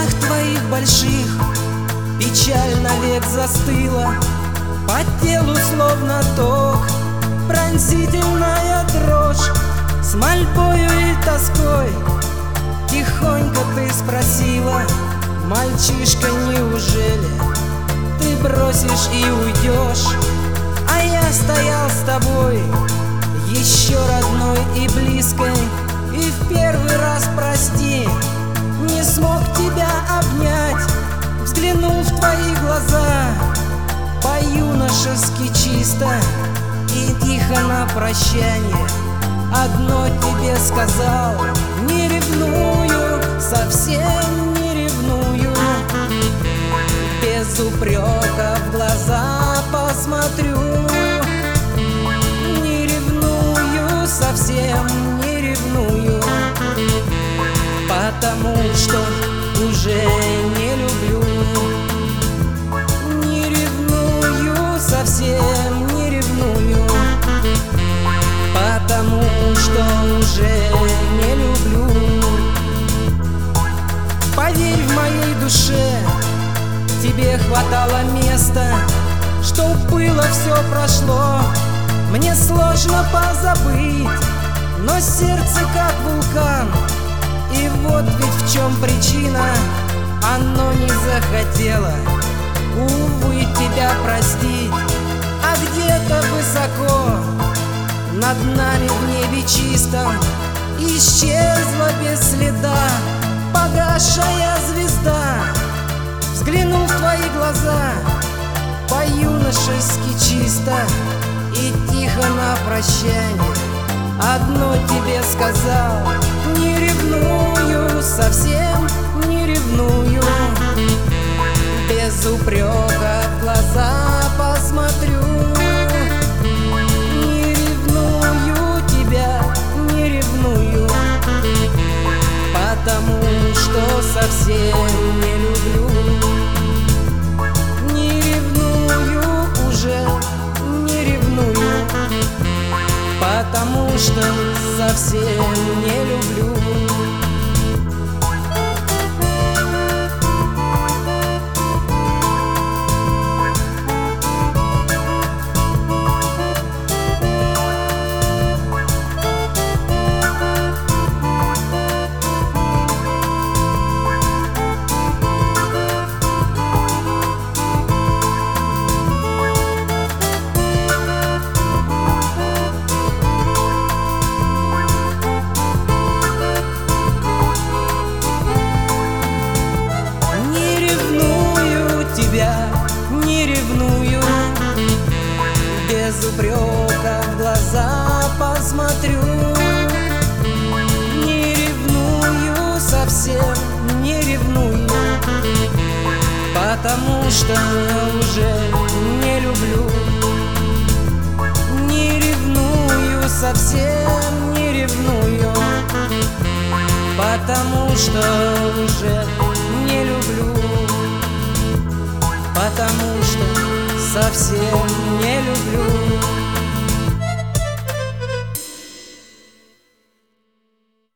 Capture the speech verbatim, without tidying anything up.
глазах твоих больших печаль навек застыла, по телу словно ток, пронзительная дрожь. С мольбою и тоской тихонько ты спросила: мальчишка, неужели ты бросишь и уйдешь? А я стоял с тобой, еще родной и близкой, и в первый раз, прости, не смог тебя обнять. Взглянул в твои глаза по-юношески чисто и тихо на прощание одно тебе сказал: не ревную, совсем не ревную. Без упрека в глаза посмотрю. Не ревную, совсем не ревную, потому что уже не люблю. Не ревную, совсем не ревную, потому что уже не люблю. Поверь, в моей душе тебе хватало места, что было, все прошло. Мне сложно позабыть, но сердце как вулкан. И вот ведь в чем причина: оно не захотело, увы, тебя простить. А где-то высоко над нами в небе чистом исчезла без следа погасшая звезда. Взглянул в твои глаза по-юношески чисто и тихо на прощание одно тебе сказал: не ревную, совсем не ревную. Без упрека в глаза посмотрю. Не ревную тебя, не ревную, потому что совсем не люблю. Не ревную, уже не ревную, потому что совсем не люблю. Не ревную, без упрека в глаза посмотрю. Не ревную, совсем не ревную, потому что уже не люблю. Не ревную, совсем не ревную, потому что уже не люблю. Потому что совсем не люблю.